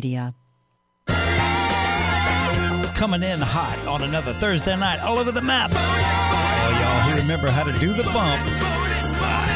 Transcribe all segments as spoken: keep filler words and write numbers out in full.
Media. Coming in hot on another Thursday night all over the map. All y'all who remember how to do the bump, slide.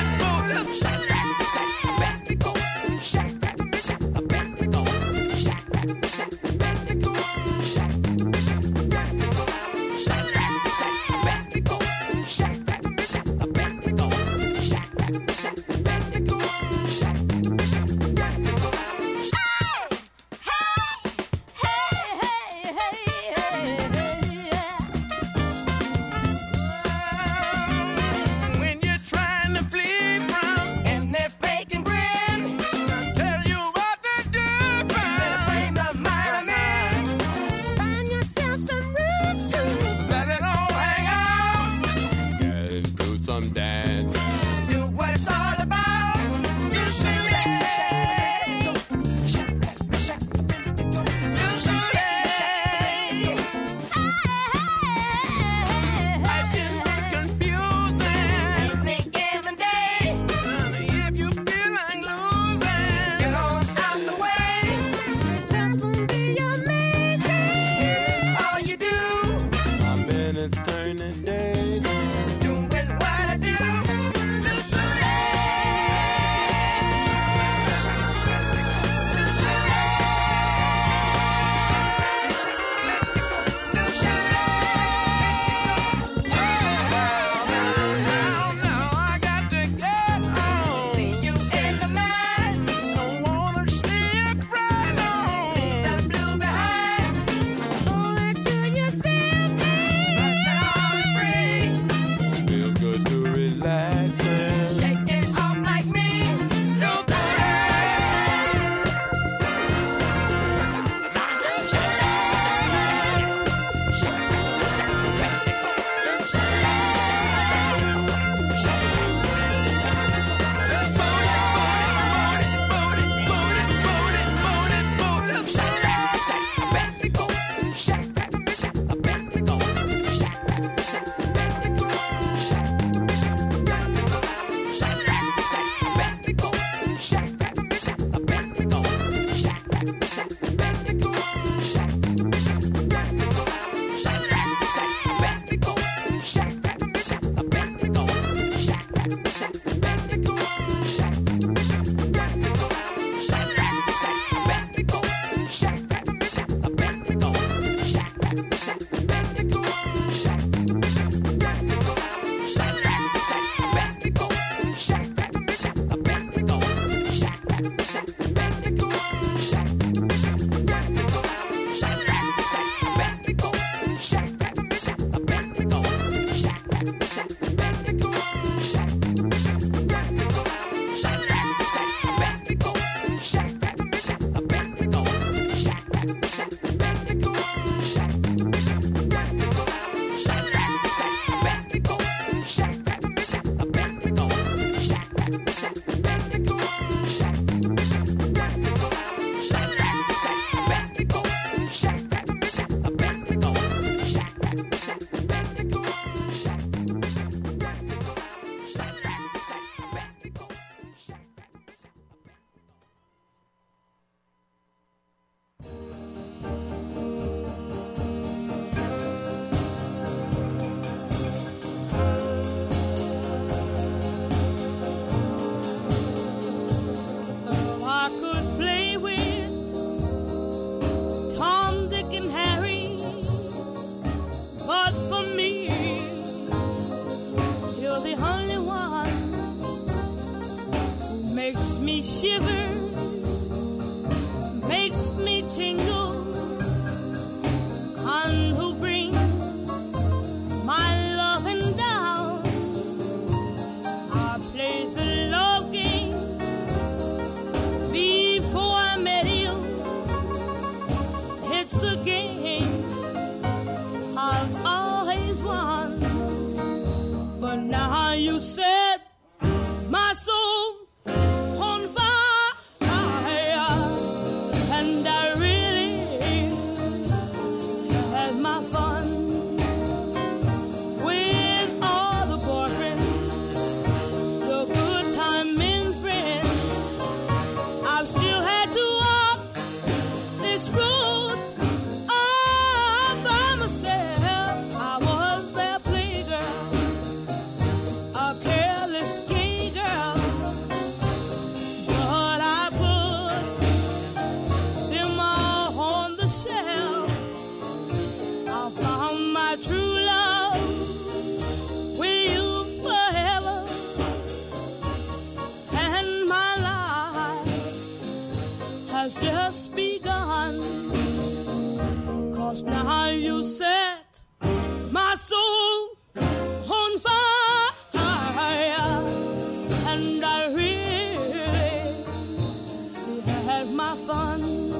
'Cause now you set my soul on fire, and I really had my fun.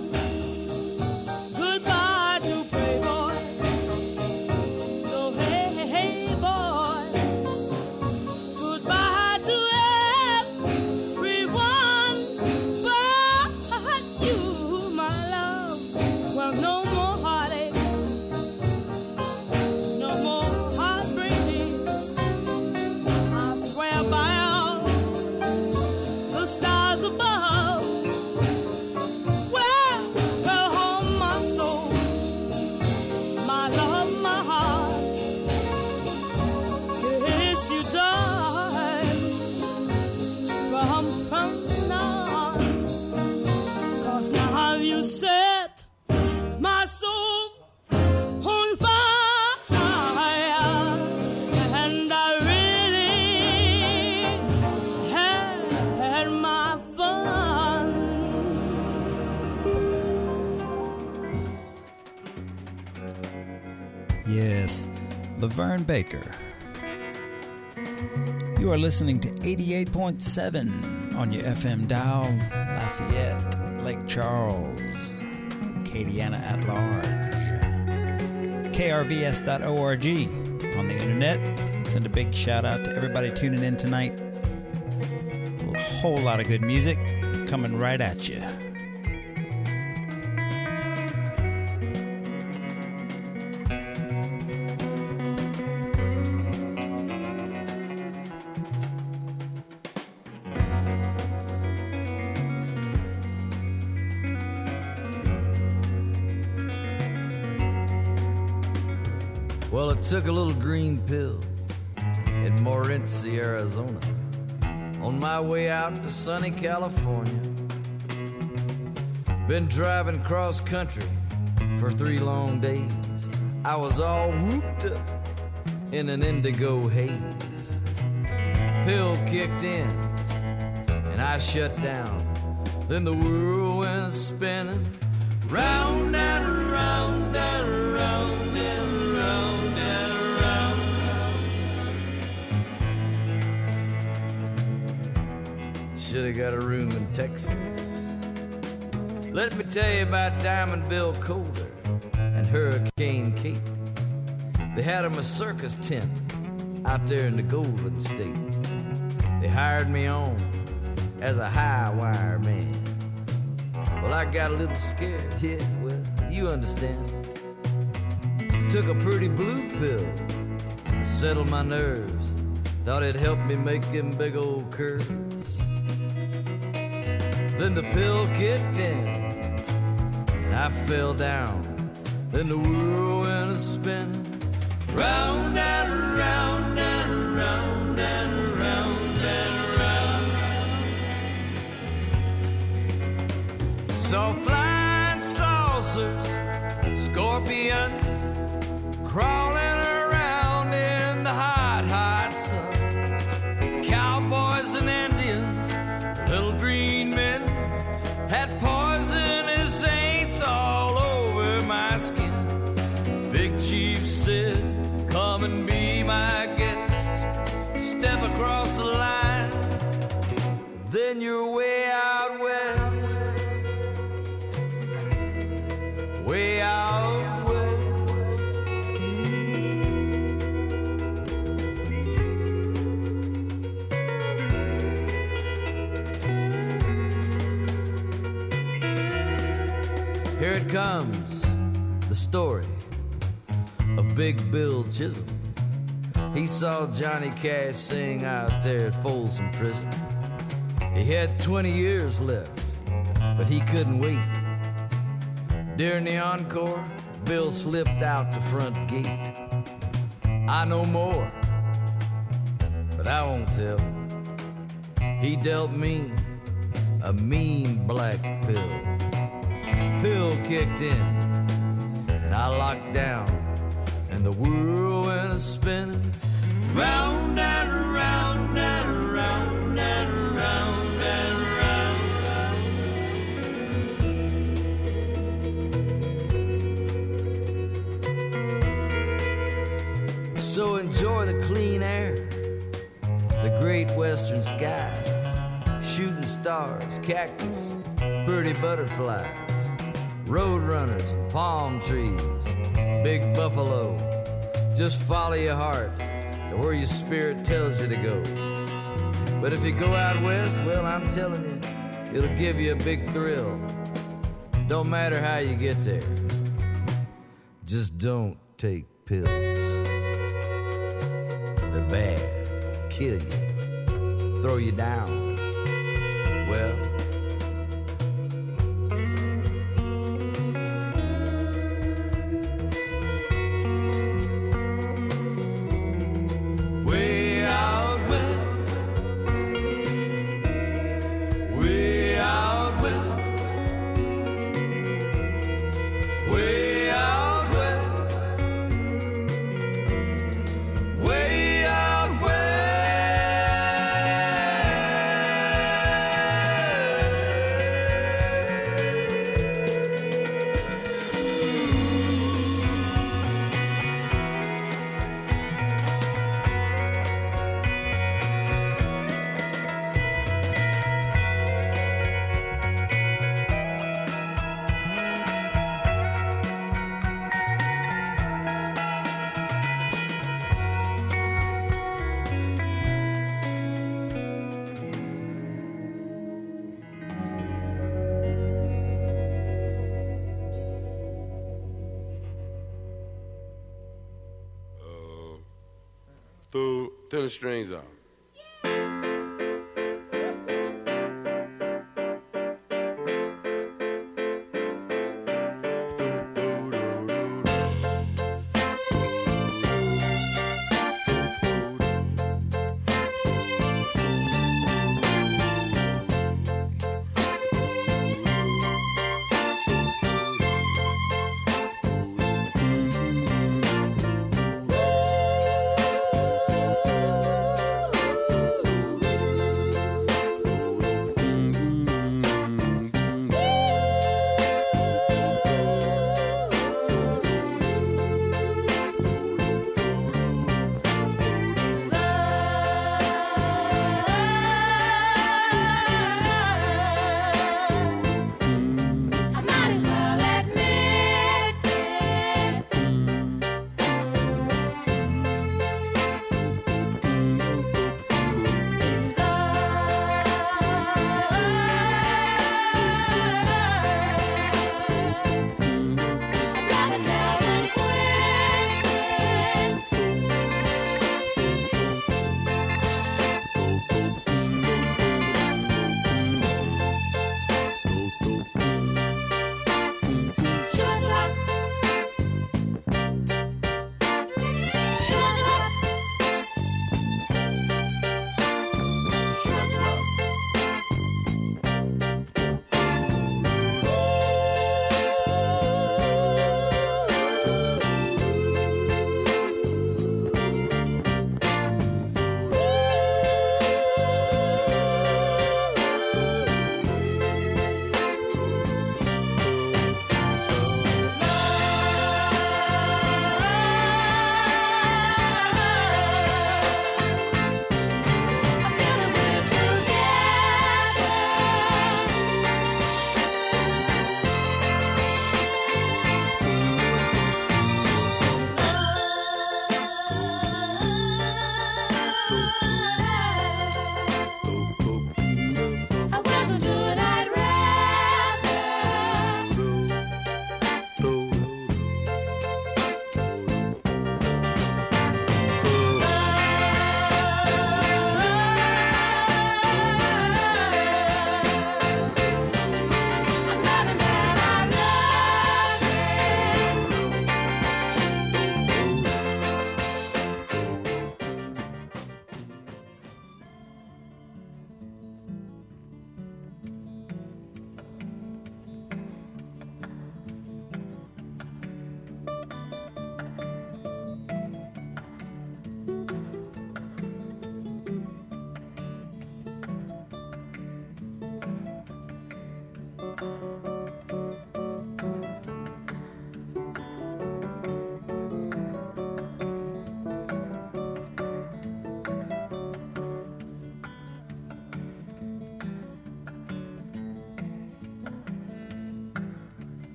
Goodbye to Playboy, so hey, hey, hey, boy. Goodbye to everyone but you, my love. Well, no more heartaches, no more heartbreaks. I swear by all the stars above. Well, well, hold my soul, my love, my heart. Yes, you died from, from now on. 'Cause now you set my soul on fire, and I really had my fun. Yes, Laverne Baker. You are listening to eighty-eight point seven on your F M dial, Lafayette, Lake Charles, Acadiana at large. K R V S dot org on the internet. Send a big shout out to everybody tuning in tonight. A whole lot of good music coming right at you. Well, it took a little green pill in Morenci, Arizona, on my way out to sunny California. Been driving cross country for three long days. I was all whooped up in an indigo haze. Pill kicked in and I shut down. Then the world went spinning round and around and around and around and around. Should've got a room in Texas. Let me tell you about Diamond Bill Coulter and Hurricane Kate. They had 'em a circus tent out there in the Golden State. They hired me on as a high wire man. Well, I got a little scared, yeah, well, you understand. Took a pretty blue pill to settle my nerves. Thought it'd help me make them big old curves. Then the pill kicked in and I fell down. Then the world went a spinning round and around and around and around and around. Saw flying saucers, scorpions crawling around in the hot, hot sun. Cowboys and Indians, little green men, had poisonous saints all over my skin. Big Chief said, come and be my guest. Step across the line, then you're way out west. Way out west. Here it comes, the story of Big Bill Chisholm. He saw Johnny Cash sing out there at Folsom Prison. He had twenty years left, but he couldn't wait. During the encore, Bill slipped out the front gate. I know more, but I won't tell. He dealt me a mean black pill. Pill kicked in, and I locked down, and the world went a spinning round and around and around and around and around. So enjoy the clean air, the great western skies, shooting stars, cactus, pretty butterflies, road runners, palm trees, big buffalo. Just follow your heart to where your spirit tells you to go. But if you go out west, well, I'm telling you, it'll give you a big thrill. Don't matter how you get there, just don't take pills. They're bad, kill you, throw you down. Well, turn the strings off. Ooh.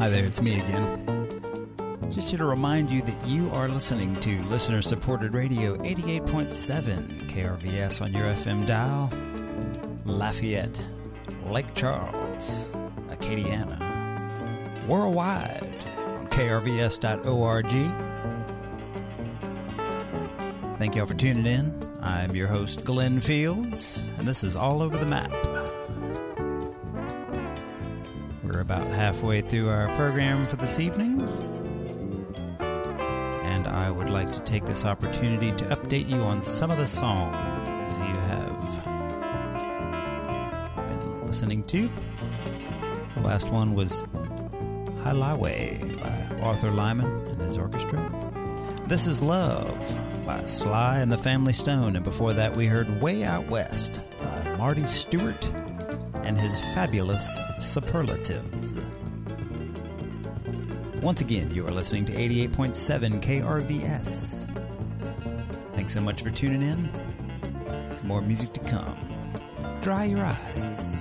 Hi there, it's me again. Just here to remind you that you are listening to listener-supported radio eighty-eight point seven K R V S on your F M dial, Lafayette, Lake Charles, Acadiana, worldwide on K R V S dot org. Thank y'all for tuning in. I'm your host, Glenn Fields, and this is All Over the Map. We're about halfway through our program for this evening, and I would like to take this opportunity to update you on some of the songs you have been listening to. The last one was Highway by Arthur Lyman and his orchestra. This is Love by Sly and the Family Stone, and before that we heard Way Out West by Marty Stewart and his fabulous Superlatives. Once again, you are listening to eighty-eight point seven K R V S. Thanks so much for tuning in. There's more music to come. Dry your eyes.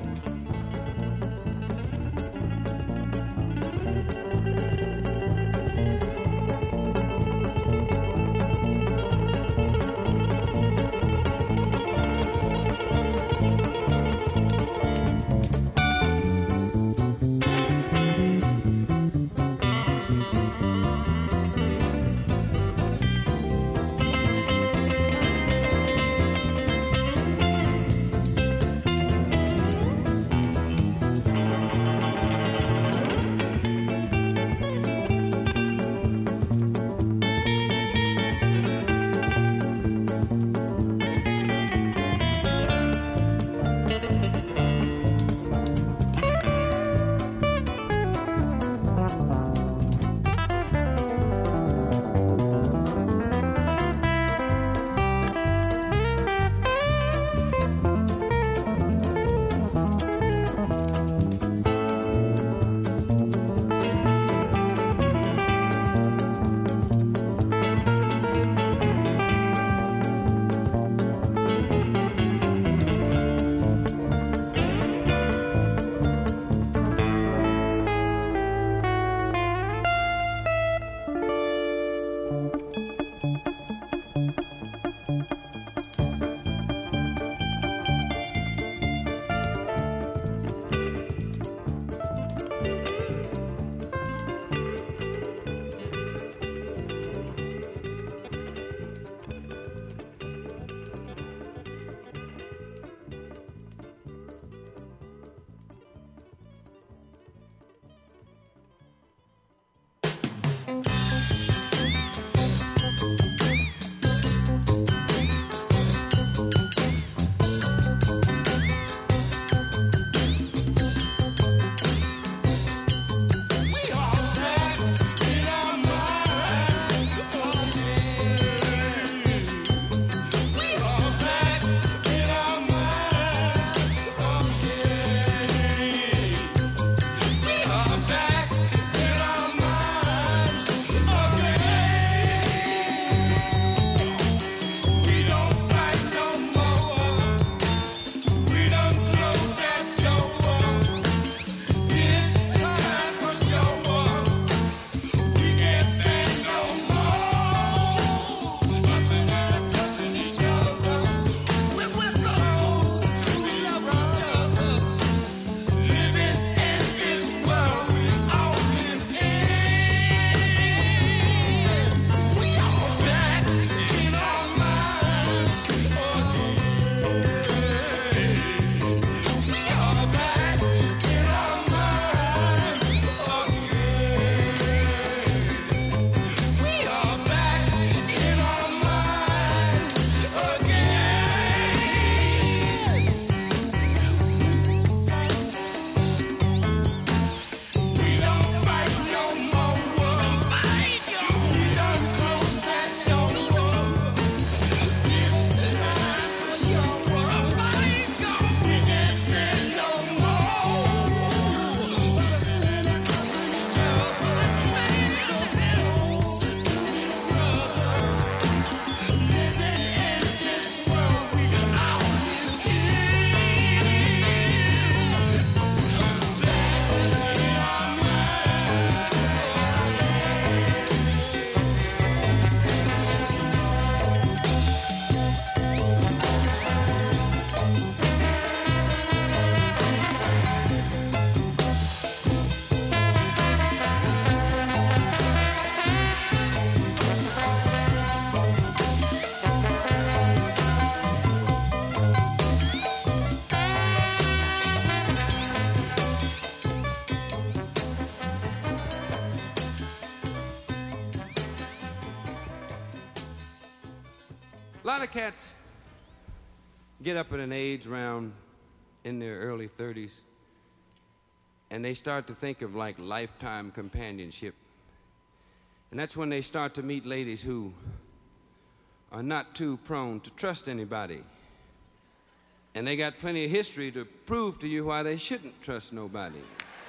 A lot of cats get up at an age around in their early thirties, and they start to think of like lifetime companionship. And that's when they start to meet ladies who are not too prone to trust anybody. And they got plenty of history to prove to you why they shouldn't trust nobody.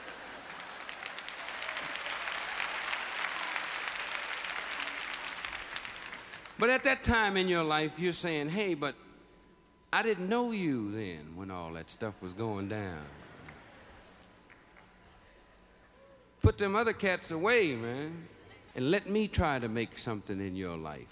But at that time in your life, you're saying, hey, but I didn't know you then when all that stuff was going down. Put them other cats away, man, and let me try to make something in your life.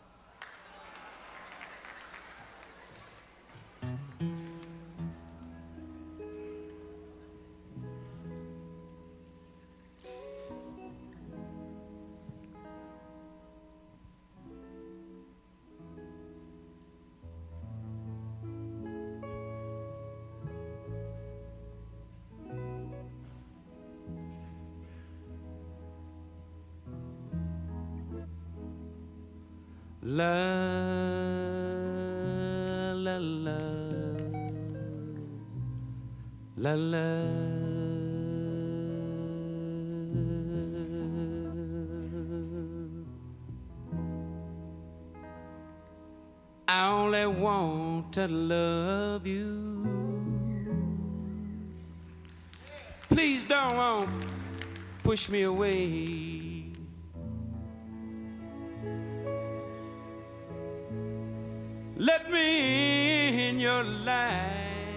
La, la, la, la, la. I only want to love you. Please don't push me away. Let me in your life.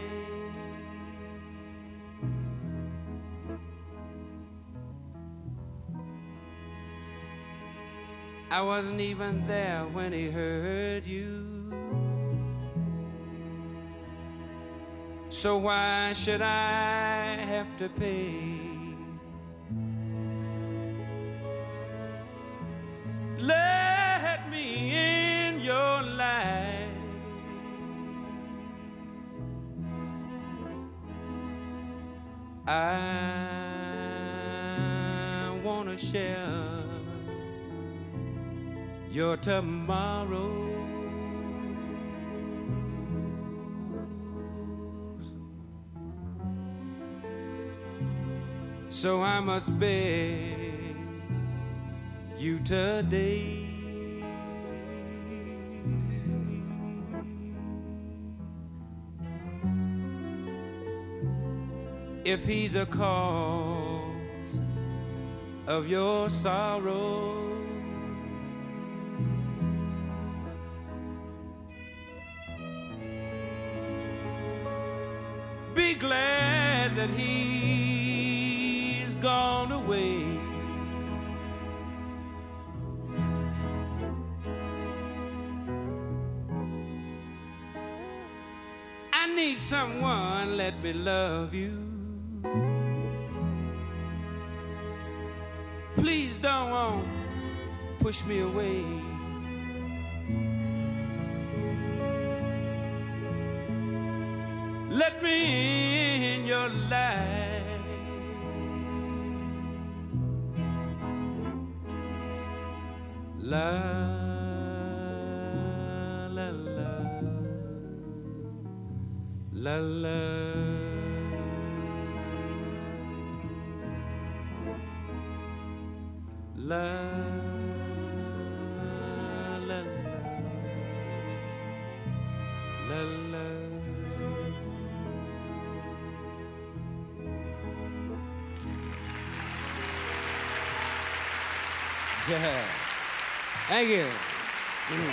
I wasn't even there when he heard you. So why should I have to pay? Let me in your life. I wanna share your tomorrows. So I must beg you today. If he's a cause of your sorrow, be glad that he's gone away. I need someone, let me love you. Please don't push me away. Let me in your life. La, la, la, la, la. La, la, la, la, la. Yeah. Thank you. Mm.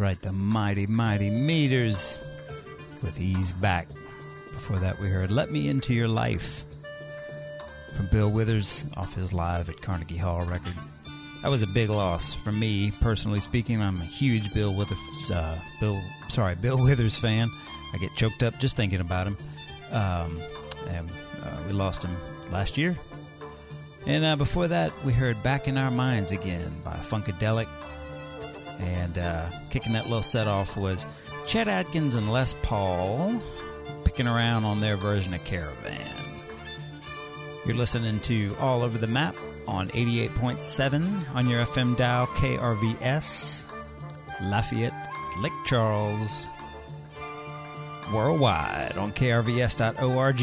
right, the mighty, mighty Meters with Ease Back. Before that, we heard Let Me Into Your Life from Bill Withers off his Live at Carnegie Hall record. That was a big loss for me, personally speaking. I'm a huge Bill Withers, uh, Bill, sorry, Bill Withers fan. I get choked up just thinking about him. Um, and uh, we lost him last year. And uh, before that, we heard Back in Our Minds Again by Funkadelic. And uh, kicking that little set off was Chet Atkins and Les Paul picking around on their version of Caravan. You're listening to All Over the Map on eighty-eight point seven on your F M dial, K R V S, Lafayette, Lake Charles, worldwide on K R V S dot org.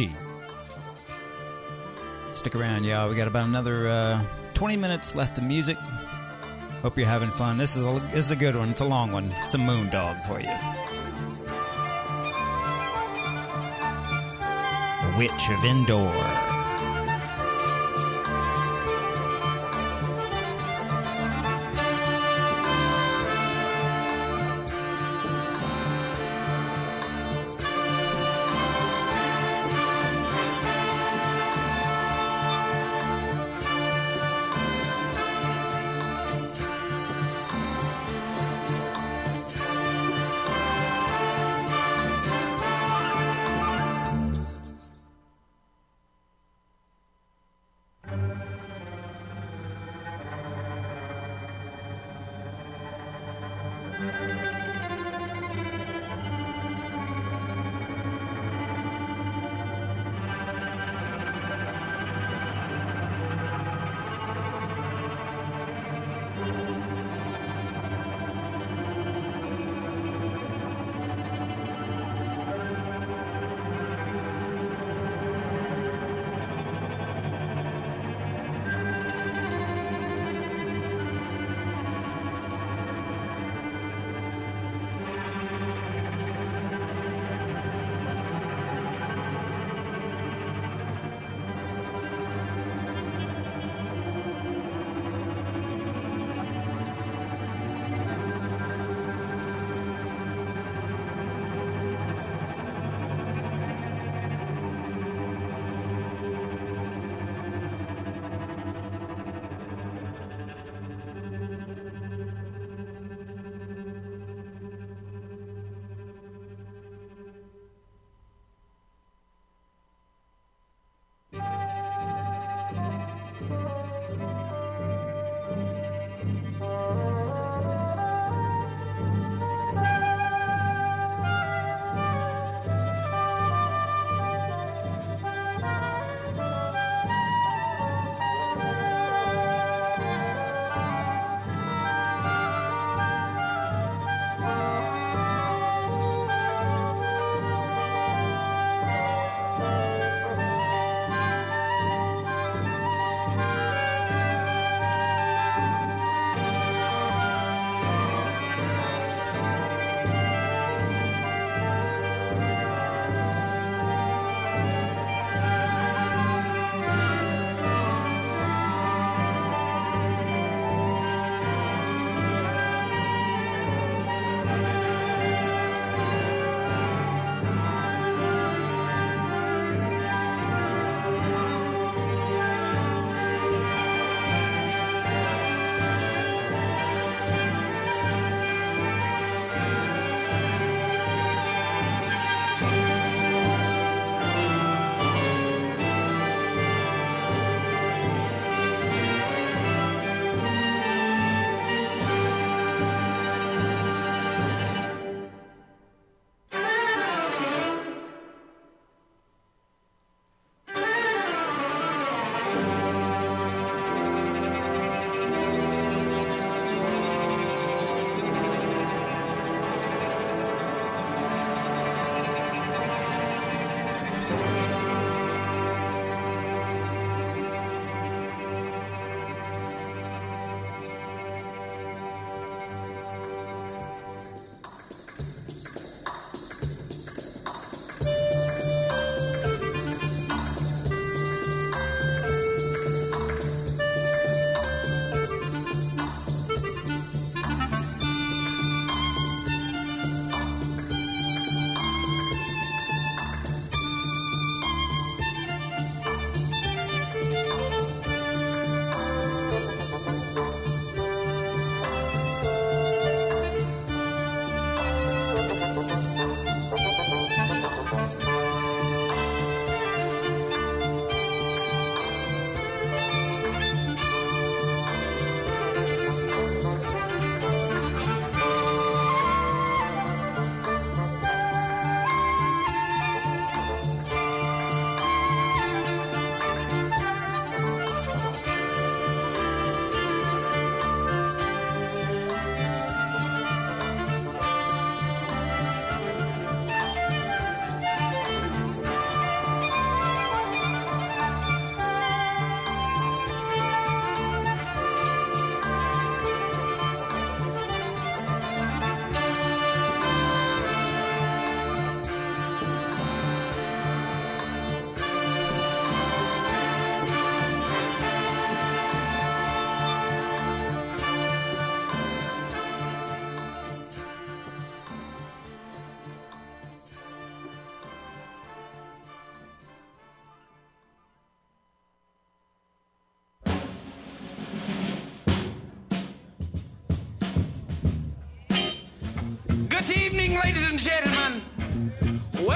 Stick around, y'all. We got about another uh, twenty minutes left of music. Hope you're having fun. This is a, this is a good one. It's a long one. Some Moondog for you. The Witch of Endor.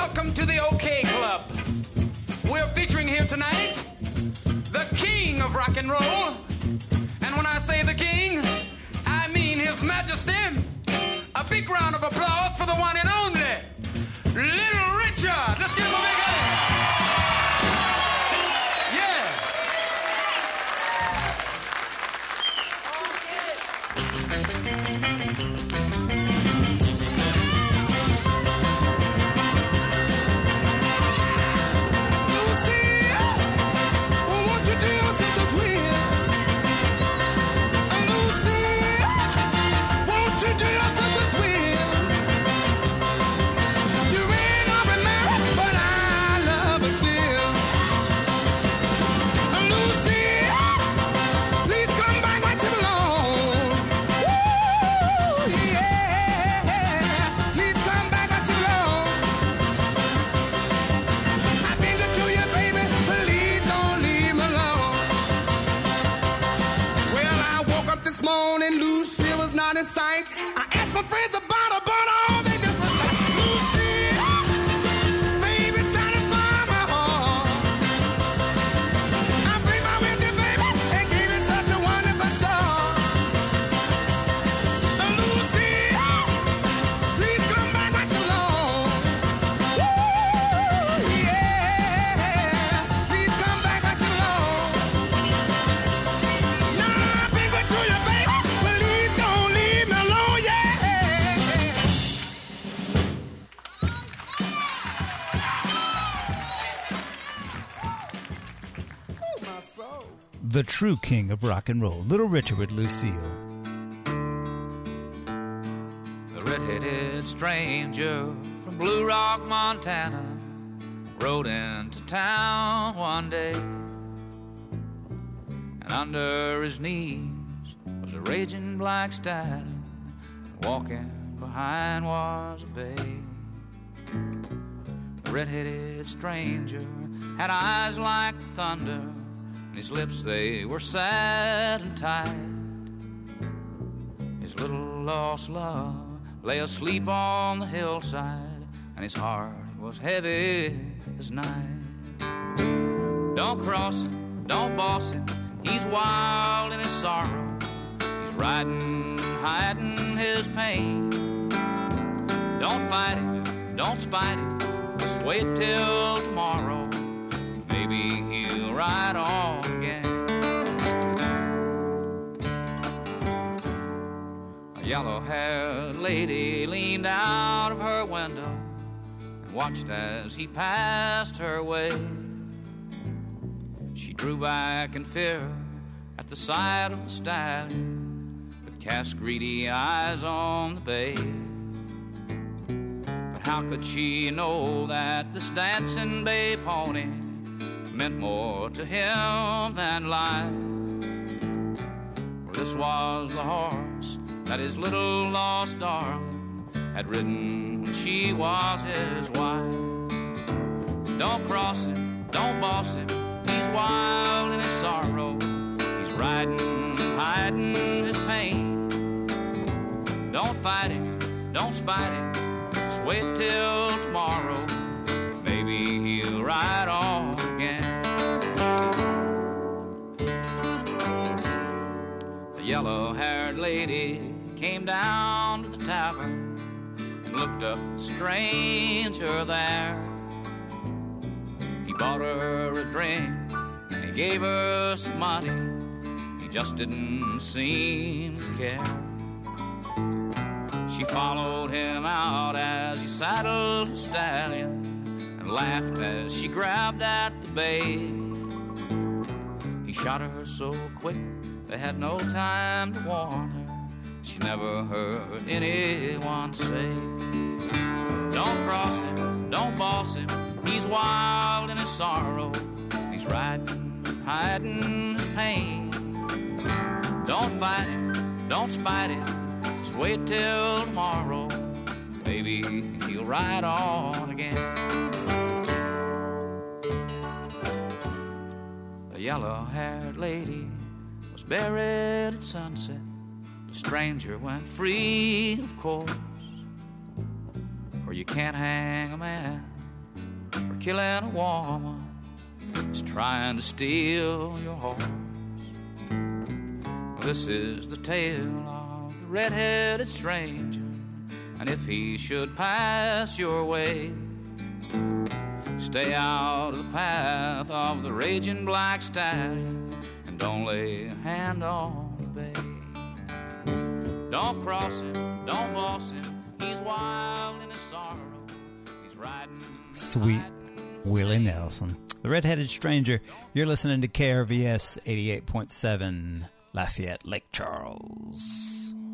Welcome to the OK Club. We're featuring here tonight the king of rock and roll. And when I say the king, I mean His Majesty. A big round of applause for the one and only Little Richard. Let's give him a big hand. In sight. I asked my friends about her, but all they knew was that Lucy, baby, satisfy my heart. I bring my with you, baby, and gave you such a wonderful start. Lucy, please come back not too long. Woo, yeah, please come back not too long. Now I've been good to you, baby. Please don't leave me alone, yeah. Oh, my soul. The true king of rock and roll, Little Richard with Lucille. The red-headed stranger from Blue Rock, Montana, rode into town one day, and under his knees was a raging black stallion, and walking behind was a bay. The red-headed stranger had eyes like thunder, and his lips, they were sad and tight. His little lost love lay asleep on the hillside, and his heart was heavy as night. Don't cross him, don't boss him, he's wild in his sorrow. He's riding, hiding his pain. Don't fight it, don't spite it, just wait till tomorrow. Maybe he'll ride on again. A yellow-haired lady leaned out of her window and watched as he passed her way. She drew back in fear at the sight of the stallion, but cast greedy eyes on the bay. But how could she know that this dancing bay pony meant more to him than life? For this was the horse that his little lost darling had ridden when she was his wife. Don't cross him, don't boss him, he's wild in his sorrow. He's riding and hiding his pain. Don't fight it, don't spite it, just wait till tomorrow. Maybe he'll ride on again. The yellow-haired lady came down to the tavern and looked up the stranger there. He bought her a drink and he gave her some money. He just didn't seem to care. She followed him out as he saddled his stallion and laughed as she grabbed at the bay. He shot her so quick they had no time to warn her. She never heard anyone say, don't cross him, don't boss him, he's wild in his sorrow. He's riding, hiding his pain. Don't fight it, don't spite it, just wait till tomorrow. Maybe he'll ride on again. The yellow-haired lady was buried at sunset. The stranger went free, of course, for you can't hang a man killing a woman is trying to steal your horse. This is the tale of the red-headed stranger, and if he should pass your way, stay out of the path of the raging black stallion, and don't lay a hand on the bay. Don't cross him, don't boss him, he's wild in his sorrow, he's riding. Sweet Willie Nelson. The Red-Headed Stranger. You're listening to K R V S eighty-eight point seven, Lafayette, Lake Charles.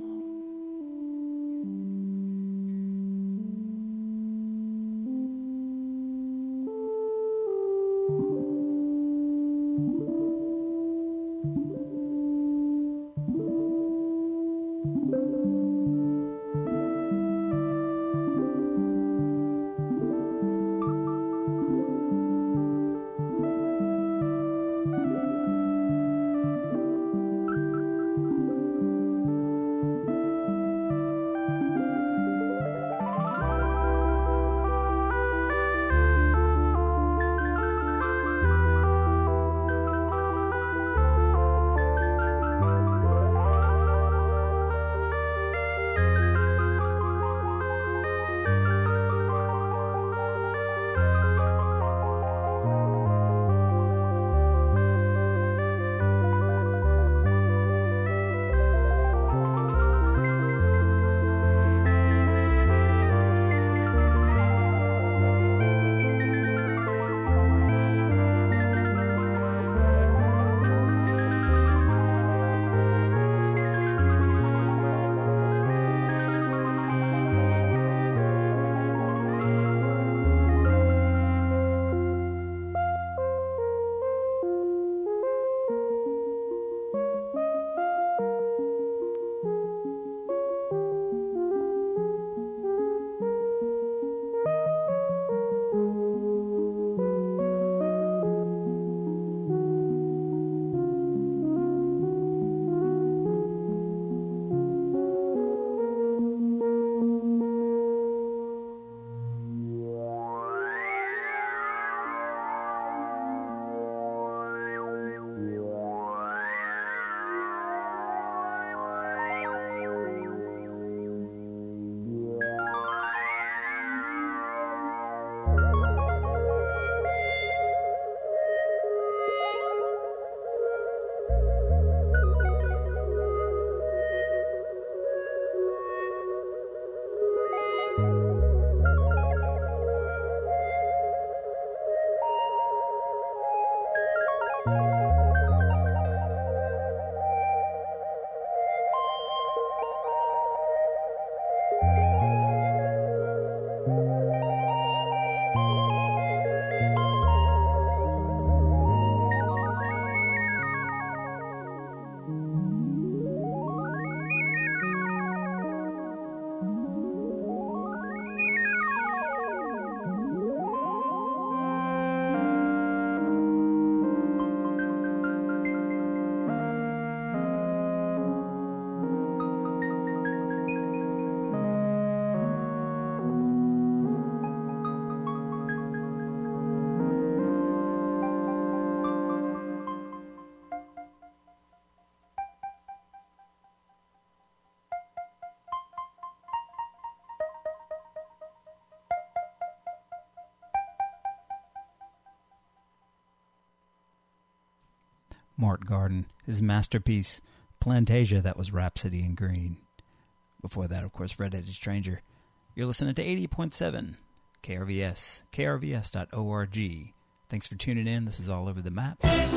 Mort Garden, his masterpiece, Plantasia, that was Rhapsody in Green. Before that, of course, Red-Headed Stranger. You're listening to eighty point seven K R V S, K R V S dot org. Thanks for tuning in. This is All Over the Map.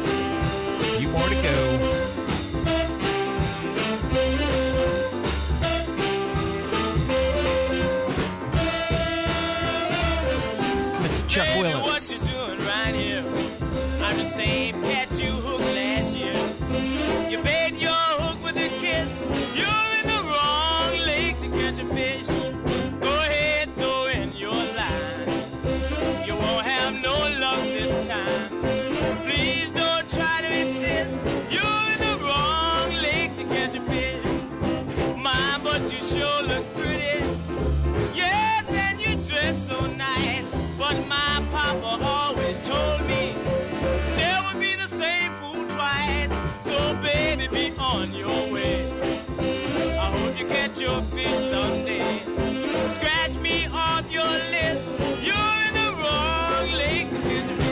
A few more to go. Mister Chuck Baby, Willis. What you doing right here? I'm the same cat you hooked last year. You bait your hook with a kiss. You're in the wrong lake to catch a fish. Go ahead, throw in your line. You won't have no luck this time. Please don't try to insist. You're in the wrong lake to catch a fish. My, but you sure look pretty. Yes, and you dress so nice. But my papa catch your fish someday. Scratch me off your list. You're in the wrong lake to catch a fish.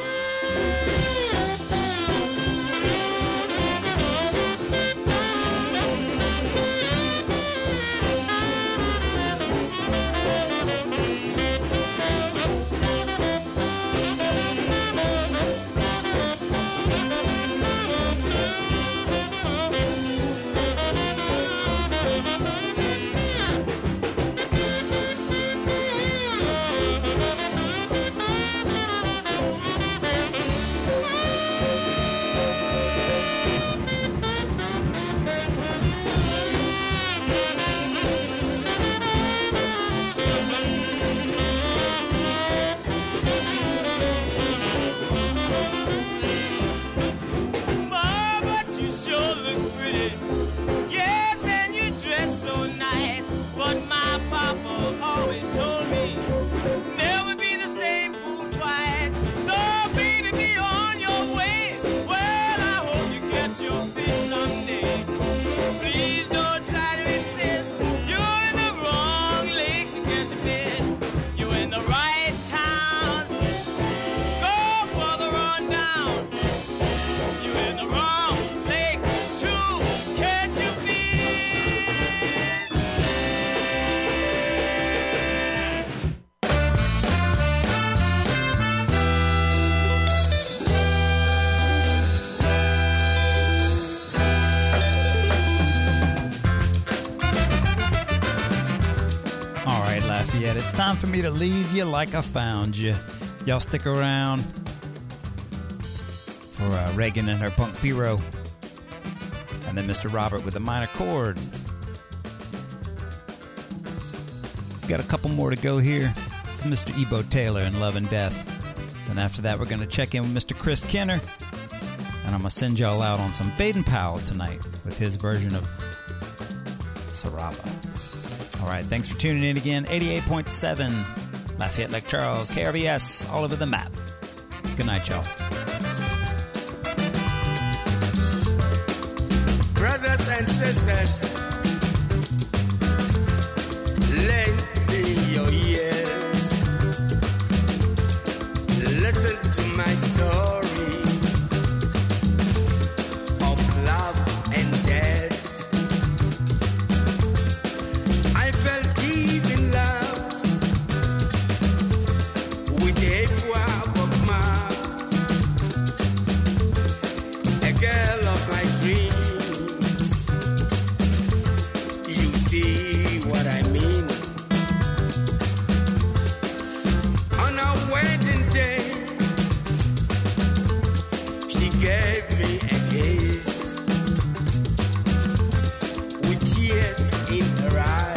It's time for me to leave you like I found you. Y'all stick around for uh, Reagan and her punk Piro. And then Mister Robert with a minor chord. Got a couple more to go here. It's Mister Ebo Taylor in Love and Death. Then after that, we're going to check in with Mister Chris Kenner. And I'm going to send y'all out on some Baden Powell tonight with his version of Saraba. All right, thanks for tuning in again. eighty-eight point seven Lafayette Lake Charles, K R V S, all over the map. Good night, y'all. Brothers and sisters, lend me your ears. Listen to my story of love and death. I fell deep in love with a flower of mine, a girl of my dreams. You see what I mean? On our wedding day, she gave me a kiss with tears in her eyes.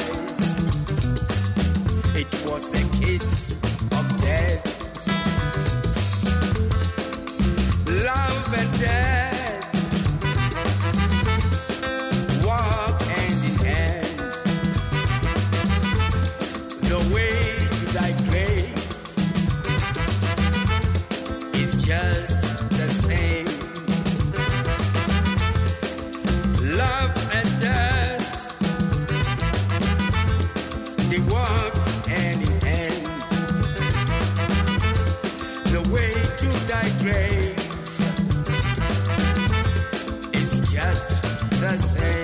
It was a kiss of death. Love and death walk hand in hand. The way to thy grave is just the same. Love and death, they walk hand in hand. The way to thy grave is just the same.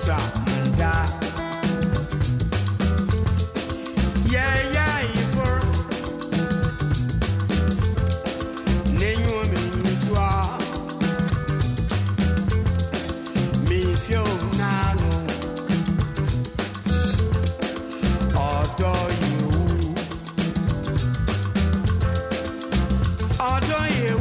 samanda. Yeah, yeah, for Nenyu mi swa. Mi fio nano. Adore you. Adore you.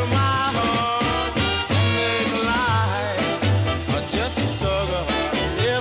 Just a struggle.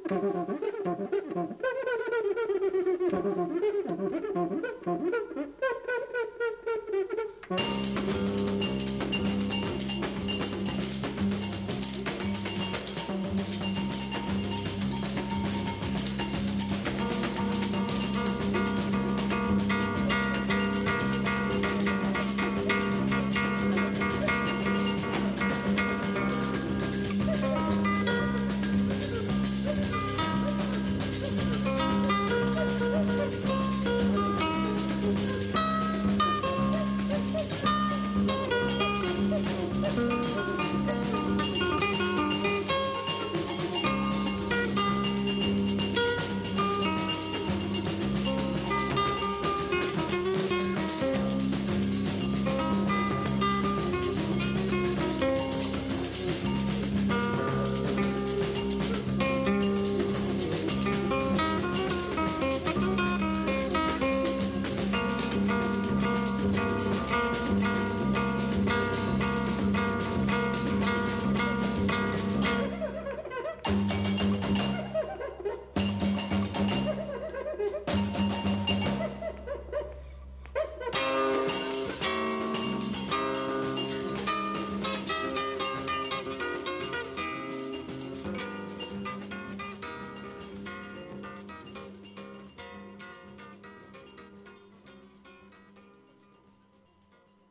Thank you.